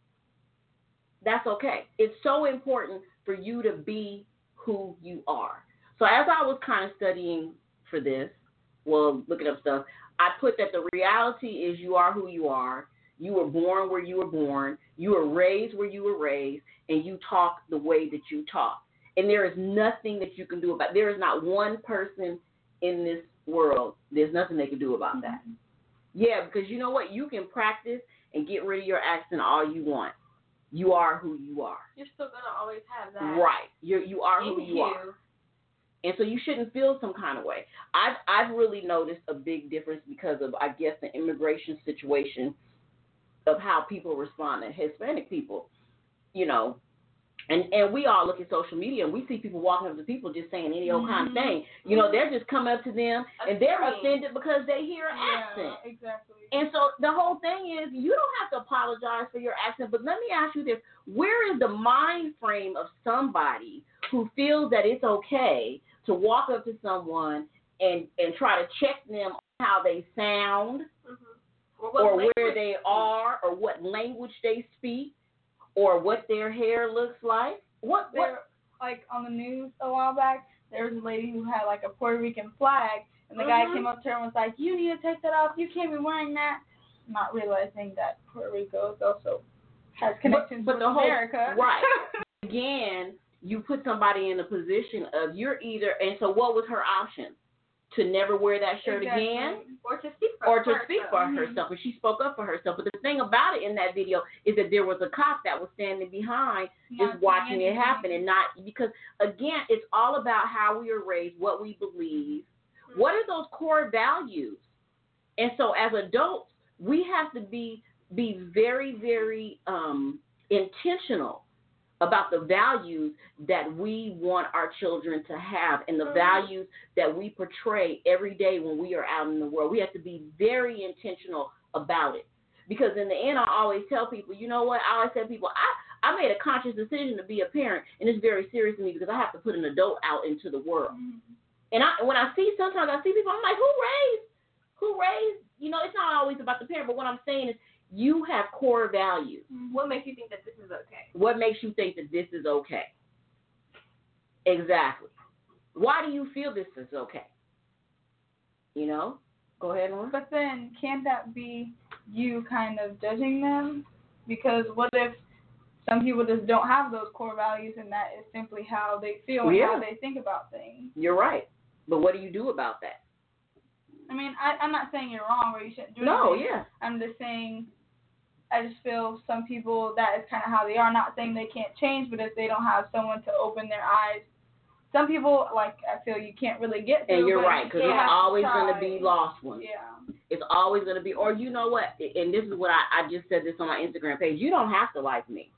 That's okay. It's so important for you to be who you are. So as I was kind of studying for this, well, looking up stuff, I put that the reality is you are who you are. You were born where you were born. You were raised where you were raised, and you talk the way that you talk. And there is nothing that you can do about it. There is not one person in this world, there's nothing they can do about that. Mm-hmm. Yeah, because you know what? You can practice and get rid of your accent all you want. You are who you are. You're still gonna always have that. Right. You you are who In you, you are. And so you shouldn't feel some kind of way. I've I've really noticed a big difference because of, I guess, the immigration situation of how people respond to Hispanic people. You know, and and we all look at social media and we see people walking up to people just saying any old mm-hmm. kind of thing. You know, they're just coming up to them and they're offended because they hear an yeah, accent. Exactly. And so the whole thing is, you don't have to apologize for your accent, but let me ask you this. Where is the mind frame of somebody who feels that it's okay to walk up to someone and, and try to check them on how they sound mm-hmm. or, or where they are or what language they speak or what their hair looks like? What, what? Like on the news a while back, there was a lady who had like a Puerto Rican flag. And the mm-hmm. guy came up to her and was like, you need to take that off. You can't be wearing that. Not realizing that Puerto Rico also has connections but, but with the whole, America. Right. Again, you put somebody in a position of you're either, and so what was her option? To never wear that shirt exactly. again? Or to speak for or herself. Or to speak for mm-hmm. herself. And she spoke up for herself. But the thing about it in that video is that there was a cop that was standing behind not just watching anything. it happen. And not, because, again, it's all about how we are raised, what we believe. Mm-hmm. What are those core values? And so as adults, we have to be be very, very um, intentional about the values that we want our children to have and the mm-hmm. values that we portray every day when we are out in the world. We have to be very intentional about it. Because in the end, I always tell people, you know what? I always tell people, I, I made a conscious decision to be a parent, and it's very serious to me because I have to put an adult out into the world. Mm-hmm. And I, when I see, sometimes I see people, I'm like, who raised, who raised, you know, it's not always about the parent, but what I'm saying is you have core values. What makes you think that this is okay? What makes you think that this is okay? Exactly. Why do you feel this is okay? You know? Go ahead, Lauren. But then, can't that be you kind of judging them? Because what if some people just don't have those core values and that is simply how they feel and yeah. how they think about things? You're right. But what do you do about that? I mean, I, I'm not saying you're wrong or you shouldn't do no, anything. No, yeah. I'm just saying I just feel some people, that is kind of how they are. Not saying they can't change, but if they don't have someone to open their eyes. Some people, like, I feel you can't really get through. And you're right, because you it's always going to be lost ones. Yeah. It's always going to be, or you know what, and this is what I, I just said this on my Instagram page, you don't have to like me.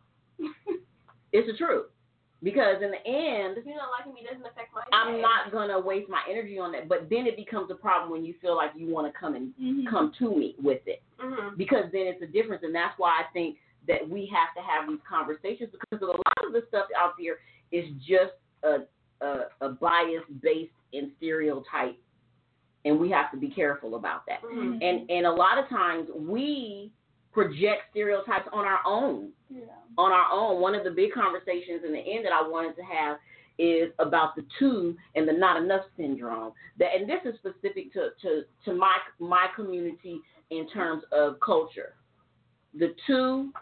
It's the truth. Because in the end, if you're not liking me, it doesn't affect my I'm day. not going to waste my energy on that. But then it becomes a problem when you feel like you want to come and mm-hmm. come to me with it. Mm-hmm. Because then it's a difference. And that's why I think that we have to have these conversations, because a lot of the stuff out there is just a, a, a bias based in stereotype. And we have to be careful about that. Mm-hmm. And, and a lot of times we project stereotypes on our own. Yeah. On our own. One of the big conversations in the end that I wanted to have is about the two and the not enough syndrome. That, and this is specific to, to, to my my community in terms of culture. The two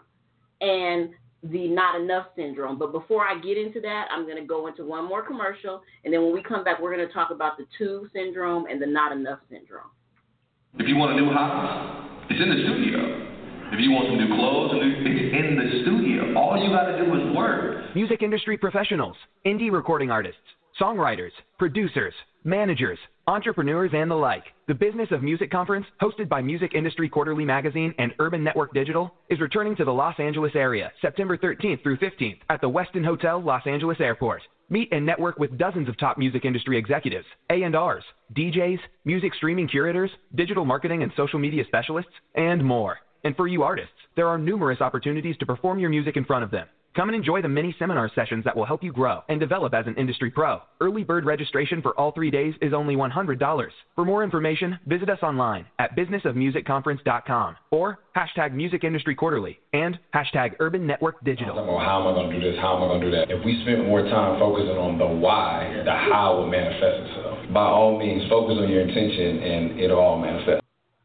and the not enough syndrome. But before I get into that, I'm going to go into one more commercial, and then when we come back, we're going to talk about the two syndrome and the not enough syndrome. If you want a new house, it's in the studio. If you want some new clothes, it's in the studio. All you got to do is work. Music industry professionals, indie recording artists, songwriters, producers, managers, entrepreneurs, and the like. The Business of Music Conference, hosted by Music Industry Quarterly Magazine and Urban Network Digital, is returning to the Los Angeles area September thirteenth through fifteenth at the Westin Hotel, Los Angeles Airport. Meet and network with dozens of top music industry executives, A and Rs, D Js, music streaming curators, digital marketing and social media specialists, and more. And for you artists, there are numerous opportunities to perform your music in front of them. Come and enjoy the mini seminar sessions that will help you grow and develop as an industry pro. Early bird registration for all three days is only one hundred dollars. For more information, visit us online at business of music conference dot com or hashtag Music Industry Quarterly and hashtag Urban Network Digital. How am I going to do this? How am I going to do that? If we spend more time focusing on the why, the how will manifest itself. By all means, focus on your intention and it'll all manifest.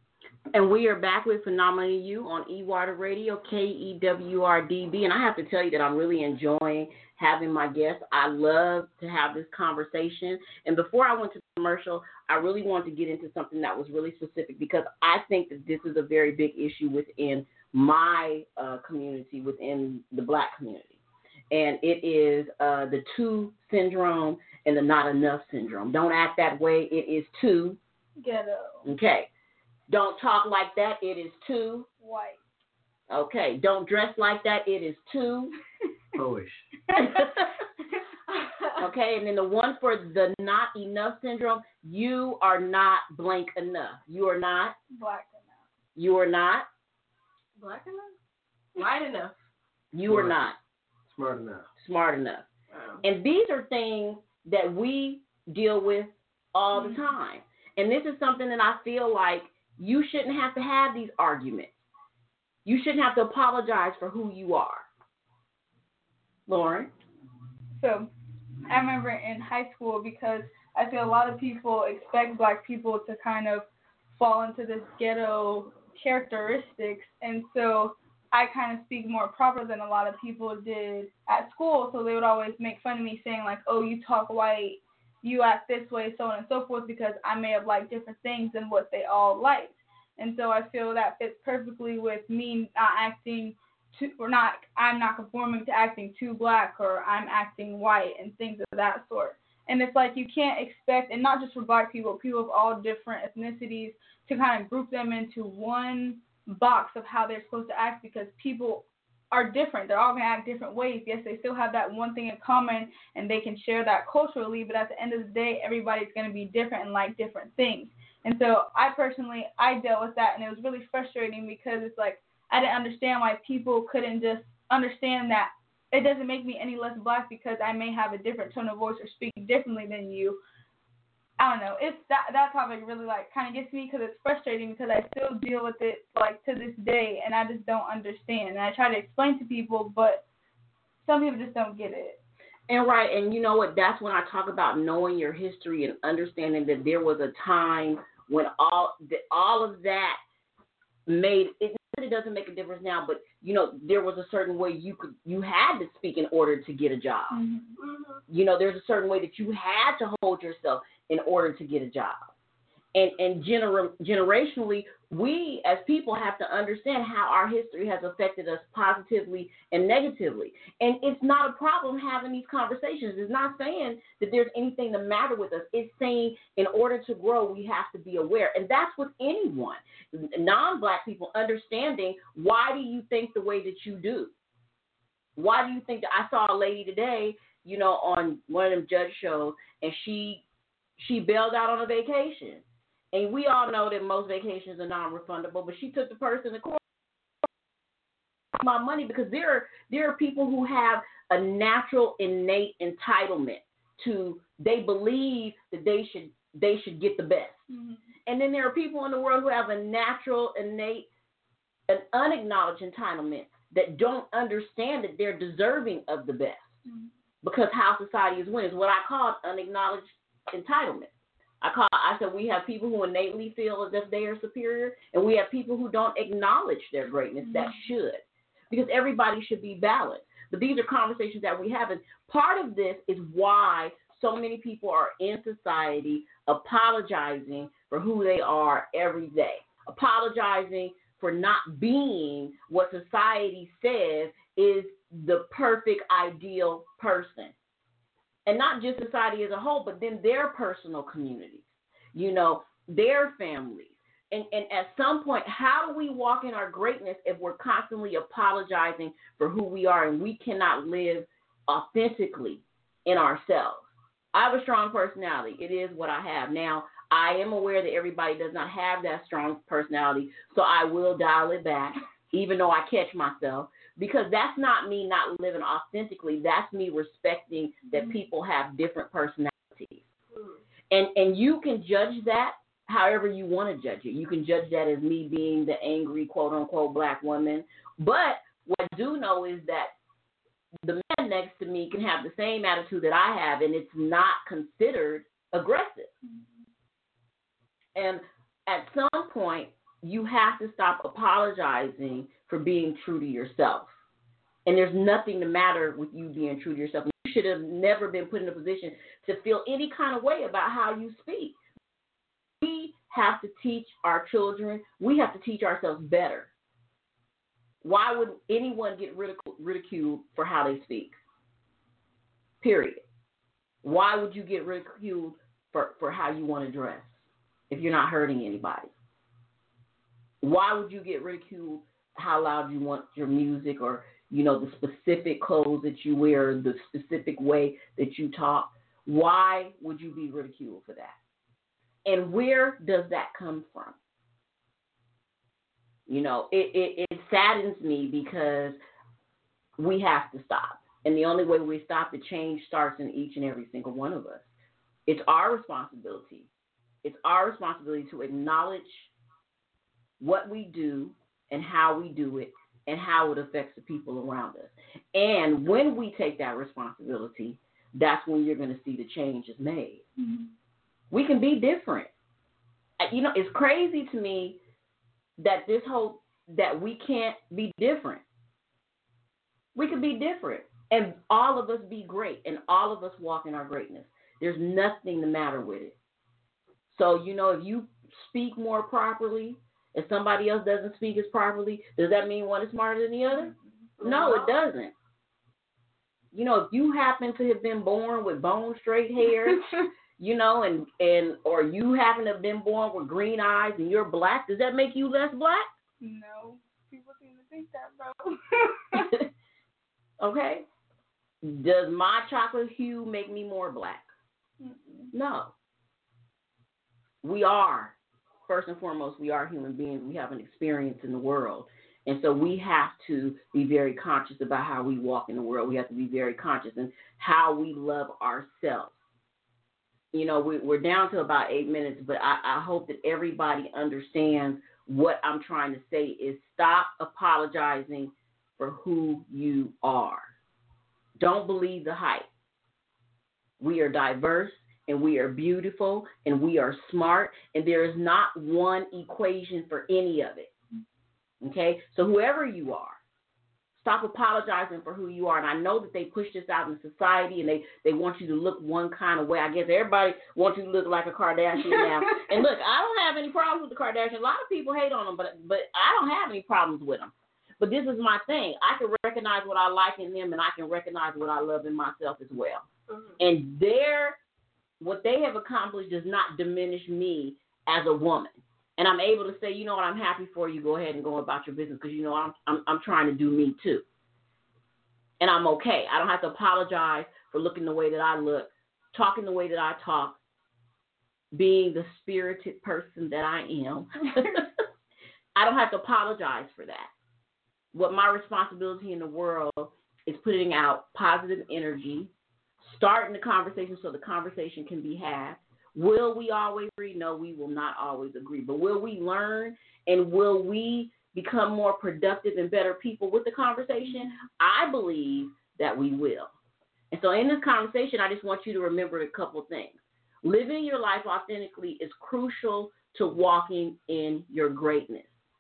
And we are back with Phenomenally You on eWater Radio, K E W R D B. And I have to tell you that I'm really enjoying having my guests. I love to have this conversation. And before I went to the commercial, I really wanted to get into something that was really specific, because I think that this is a very big issue within my uh, community within the Black community. And it is uh, the two syndrome and the not enough syndrome. Don't act that way. It is too ghetto. Okay. Don't talk like that. It is too white. Okay. Don't dress like that. It is too Polish. Okay. And then the one for the not enough syndrome, you are not blank enough. You are not Black enough. You are not Black enough? White enough. You are not smart enough. Smart enough. Wow. And these are things that we deal with all Mm-hmm. the time. And this is something that I feel like you shouldn't have to have these arguments. You shouldn't have to apologize for who you are. Lauren? So I remember in high school, because I feel a lot of people expect Black people to kind of fall into this ghetto characteristics, and so I kind of speak more proper than a lot of people did at school, so they would always make fun of me saying like, oh, you talk white, you act this way, so on and so forth, because I may have liked different things than what they all liked. And so I feel that fits perfectly with me not acting too, or not, I'm not conforming to acting too Black, or I'm acting white and things of that sort. And it's like you can't expect, and not just for Black people, people of all different ethnicities, to kind of group them into one box of how they're supposed to act, because people are different. They're all going to act different ways. Yes, they still have that one thing in common, and they can share that culturally, but at the end of the day, everybody's going to be different and like different things. And so I personally, I dealt with that, and it was really frustrating, because it's like I didn't understand why people couldn't just understand that it doesn't make me any less Black because I may have a different tone of voice or speak differently than you. I don't know. It's that that topic really like kind of gets me, because it's frustrating, because I still deal with it like to this day, and I just don't understand. And I try to explain to people, but some people just don't get it. And right, and you know what? That's when I talk about knowing your history and understanding that there was a time when all that all of that made it. It doesn't make a difference now, but you know there was a certain way you could you had to speak in order to get a job. Mm-hmm. You know, there's a certain way that you had to hold yourself in order to get a job. And and gener- generationally, we as people have to understand how our history has affected us positively and negatively. And it's not a problem having these conversations. It's not saying that there's anything the matter with us. It's saying in order to grow, we have to be aware. And that's with anyone. Non-Black people understanding, why do you think the way that you do? Why do you think that I saw a lady today, you know, on one of them judge shows, and she she bailed out on a vacation. And we all know that most vacations are non-refundable, but she took the person to court for my money, because there are, there are people who have a natural, innate entitlement to, they believe that they should they should get the best. Mm-hmm. And then there are people in the world who have a natural, innate, an unacknowledged entitlement that don't understand that they're deserving of the best, mm-hmm. because how society is winning is what I call unacknowledged entitlement. I call I said we have people who innately feel as if they are superior, and we have people who don't acknowledge their greatness, mm-hmm. that should, because everybody should be balanced. But these are conversations that we have, and part of this is why so many people are in society apologizing for who they are every day, apologizing for not being what society says is the perfect, ideal person. And not just society as a whole, but then their personal communities, you know, their families. And, and at some point, how do we walk in our greatness if we're constantly apologizing for who we are and we cannot live authentically in ourselves? I have a strong personality. It is what I have. Now, I am aware that everybody does not have that strong personality, so I will dial it back, even though I catch myself. Because that's not me not living authentically. That's me respecting that people have different personalities. And and you can judge that however you want to judge it. You can judge that as me being the angry, quote-unquote, Black woman. But what I do know is that the man next to me can have the same attitude that I have, and it's not considered aggressive. And at some point, you have to stop apologizing for being true to yourself. And there's nothing the matter with you being true to yourself. You should have never been put in a position to feel any kind of way about how you speak. We have to teach our children, we have to teach ourselves better. Why would anyone get ridicul- ridiculed for how they speak? Period. Why would you get ridiculed for, for how you want to dress if you're not hurting anybody? Why would you get ridiculed how loud you want your music, or, you know, the specific clothes that you wear, the specific way that you talk? Why would you be ridiculed for that? And where does that come from? You know, it, it, it saddens me because we have to stop. And the only way we stop, the change starts in each and every single one of us. It's our responsibility. It's our responsibility to acknowledge what we do and how we do it and how it affects the people around us. And when we take that responsibility, that's when you're going to see the change is made. Mm-hmm. We can be different. You know, it's crazy to me that this whole, that we can't be different. We can be different and all of us be great and all of us walk in our greatness. There's nothing the matter with it. So, you know, if you speak more properly, if somebody else doesn't speak as properly, does that mean one is smarter than the other? No, it doesn't. You know, if you happen to have been born with bone straight hair, you know, and, and or you happen to have been born with green eyes and you're black, does that make you less black? No. People seem to think that, bro. Okay. Does my chocolate hue make me more black? Mm-mm. No. We are, first and foremost, we are human beings. We have an experience in the world. And so we have to be very conscious about how we walk in the world. We have to be very conscious in how we love ourselves. You know, we, we're down to about eight minutes, but I, I hope that everybody understands what I'm trying to say is stop apologizing for who you are. Don't believe the hype. We are diverse, and we are beautiful, and we are smart, and there is not one equation for any of it. Okay? So whoever you are, stop apologizing for who you are. And I know that they push this out in society, and they, they want you to look one kind of way. I guess everybody wants you to look like a Kardashian now. And look, I don't have any problems with the Kardashians. A lot of people hate on them, but but I don't have any problems with them. But this is my thing. I can recognize what I like in them, and I can recognize what I love in myself as well. Mm-hmm. And their, what they have accomplished does not diminish me as a woman. And I'm able to say, you know what, I'm happy for you. Go ahead and go about your business because, you know, I'm, I'm I'm trying to do me too. And I'm okay. I don't have to apologize for looking the way that I look, talking the way that I talk, being the spirited person that I am. I don't have to apologize for that. What my responsibility in the world is putting out positive energy, starting the conversation so the conversation can be had. Will we always agree? No, we will not always agree. But will we learn, and will we become more productive and better people with the conversation? I believe that we will. And so in this conversation, I just want you to remember a couple of things. Living your life authentically is crucial to walking in your greatness.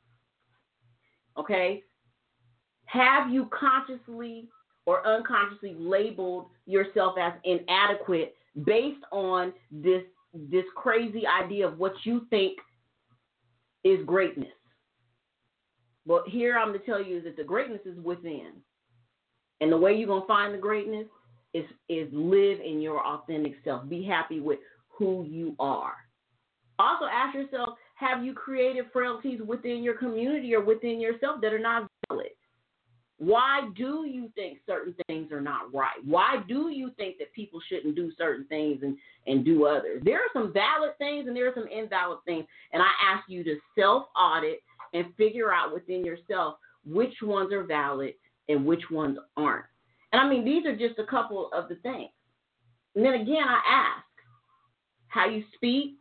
Okay? Have you consciously or unconsciously labeled yourself as inadequate based on this this crazy idea of what you think is greatness? But here I'm to tell you is that the greatness is within. And the way you're going to find the greatness is, is live in your authentic self. Be happy with who you are. Also ask yourself, have you created frailties within your community or within yourself that are not valid? Why do you think certain things are not right? Why do you think that people shouldn't do certain things and, and do others? There are some valid things and there are some invalid things. And I ask you to self-audit and figure out within yourself which ones are valid and which ones aren't. And I mean, these are just a couple of the things. And then again, I ask how you speak,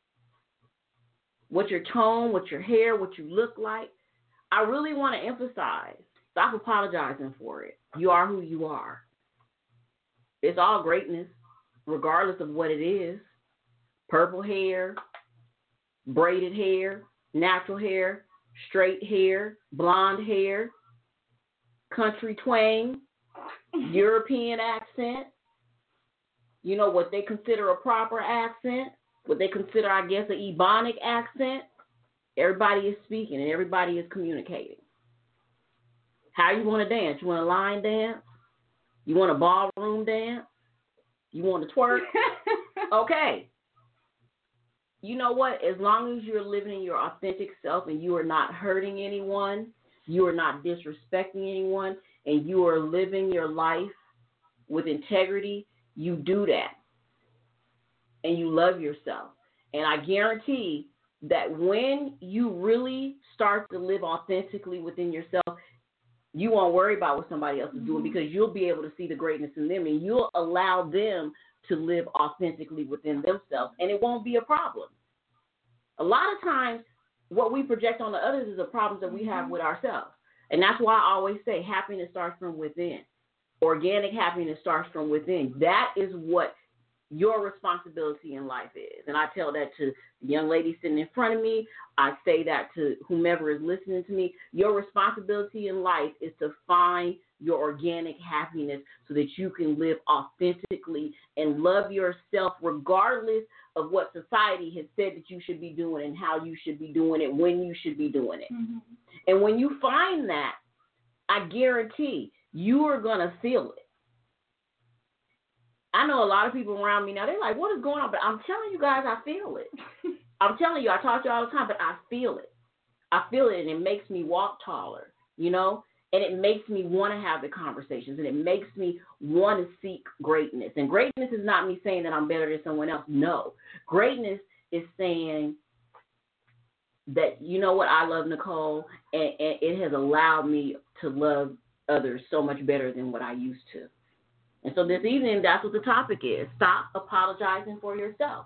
what your tone, what your hair, what you look like. I really want to emphasize, stop apologizing for it. You are who you are. It's all greatness, regardless of what it is. Purple hair, braided hair, natural hair, straight hair, blonde hair, country twang, European accent. You know, what they consider a proper accent, what they consider, I guess, an Ebonic accent. Everybody is speaking and everybody is communicating. How you want to dance? You want a line dance? You want a ballroom dance? You want to twerk? Okay. You know what? As long as you're living in your authentic self and you are not hurting anyone, you are not disrespecting anyone, and you are living your life with integrity, you do that. And you love yourself. And I guarantee that when you really start to live authentically within yourself, you won't worry about what somebody else is doing because you'll be able to see the greatness in them and you'll allow them to live authentically within themselves, and it won't be a problem. A lot of times, what we project on the others is the problems that we have with ourselves. And that's why I always say happiness starts from within. Organic happiness starts from within. That is what your responsibility in life is. And I tell that to the young lady sitting in front of me. I say that to whomever is listening to me. Your responsibility in life is to find your organic happiness so that you can live authentically and love yourself regardless of what society has said that you should be doing and how you should be doing it, when you should be doing it. Mm-hmm. And when you find that, I guarantee you are going to feel it. I know a lot of people around me now, they're like, what is going on? But I'm telling you guys, I feel it. I'm telling you, I talk to you all the time, but I feel it. I feel it, and it makes me walk taller, you know? And it makes me want to have the conversations, and it makes me want to seek greatness. And greatness is not me saying that I'm better than someone else. No. Greatness is saying that, you know what, I love Nicole, and, and it has allowed me to love others so much better than what I used to. And so this evening, that's what the topic is. Stop apologizing for yourself.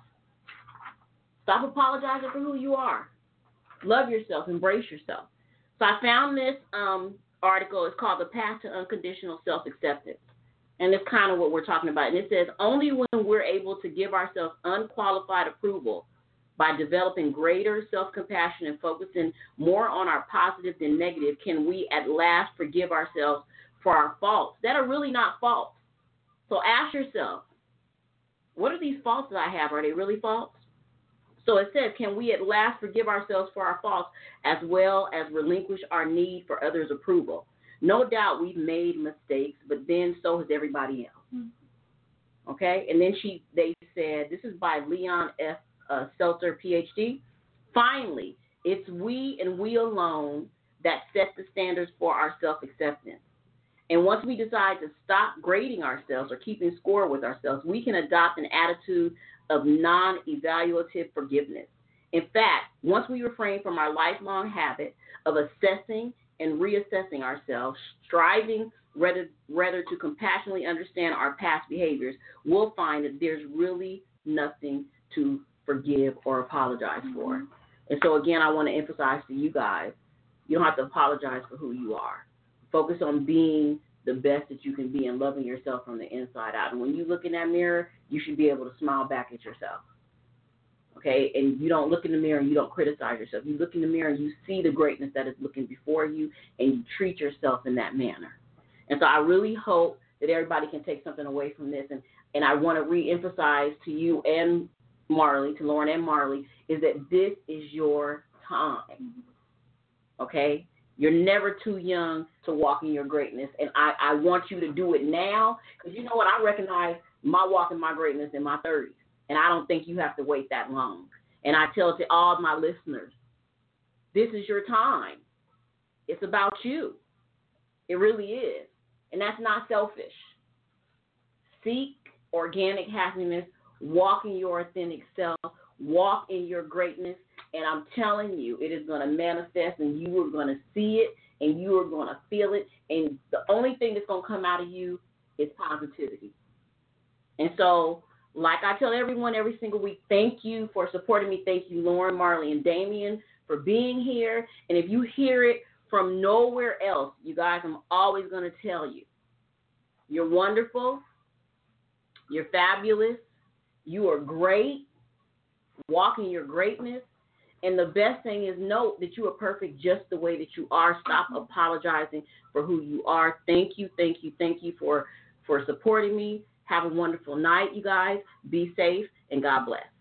Stop apologizing for who you are. Love yourself. Embrace yourself. So I found this um, article. It's called The Path to Unconditional Self-Acceptance. And it's kind of what we're talking about. And it says, only when we're able to give ourselves unqualified approval by developing greater self-compassion and focusing more on our positive than negative can we at last forgive ourselves for our faults that are really not faults. So ask yourself, what are these faults that I have? Are they really faults? So it says, can we at last forgive ourselves for our faults as well as relinquish our need for others' approval? No doubt we've made mistakes, but then so has everybody else. Mm-hmm. Okay? And then she, they said, this is by Leon F. Uh, Seltzer, P H D. Finally, it's we and we alone that set the standards for our self-acceptance. And once we decide to stop grading ourselves or keeping score with ourselves, we can adopt an attitude of non-evaluative forgiveness. In fact, once we refrain from our lifelong habit of assessing and reassessing ourselves, striving rather, rather to compassionately understand our past behaviors, we'll find that there's really nothing to forgive or apologize for. And so, again, I want to emphasize to you guys, you don't have to apologize for who you are. Focus on being the best that you can be and loving yourself from the inside out. And when you look in that mirror, you should be able to smile back at yourself. Okay? And you don't look in the mirror and you don't criticize yourself. You look in the mirror and you see the greatness that is looking before you and you treat yourself in that manner. And so I really hope that everybody can take something away from this. And, and I want to reemphasize to you and Marley, to Lauren and Marley, is that this is your time. Okay? You're never too young to walk in your greatness, and I, I want you to do it now, because you know what? I recognize my walk in my greatness in my thirties, and I don't think you have to wait that long. And I tell to all my listeners, this is your time. It's about you. It really is, and that's not selfish. Seek organic happiness, walk in your authentic self, walk in your greatness. And I'm telling you, it is going to manifest, and you are going to see it, and you are going to feel it. And the only thing that's going to come out of you is positivity. And so, like I tell everyone every single week, thank you for supporting me. Thank you, Lauren, Marley, and Damien, for being here. And if you hear it from nowhere else, you guys, I'm always going to tell you, you're wonderful. You're fabulous. You are great. Walk in your greatness. And the best thing is note that you are perfect just the way that you are. Stop apologizing for who you are. Thank you, thank you, thank you for, for supporting me. Have a wonderful night, you guys. Be safe, and God bless.